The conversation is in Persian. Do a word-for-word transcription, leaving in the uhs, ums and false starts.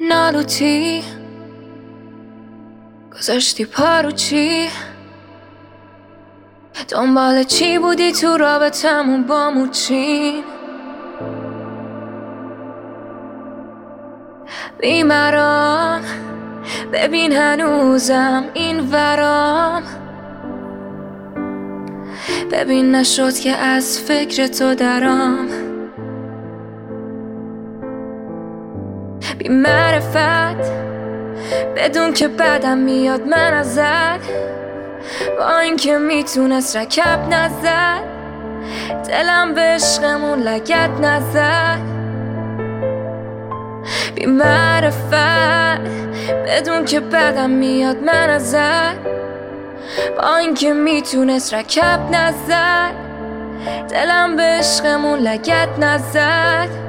نالوتی گذاشتی پارو چی؟ دنبال چی بودی تو رابطمون با موچین؟ بیمرام ببین هنوزم این ورام، ببین نشد که از فکر تو درام. بی معرفت بدون که بدم میاد من ازت، با اینکه میتونست رکب نزد، دلم به عشقمون لگد نزد. بی معرفت بدون که بدم میاد من ازت، با اینکه میتونست رکب نزد، دلم به عشقمون لگد نزد.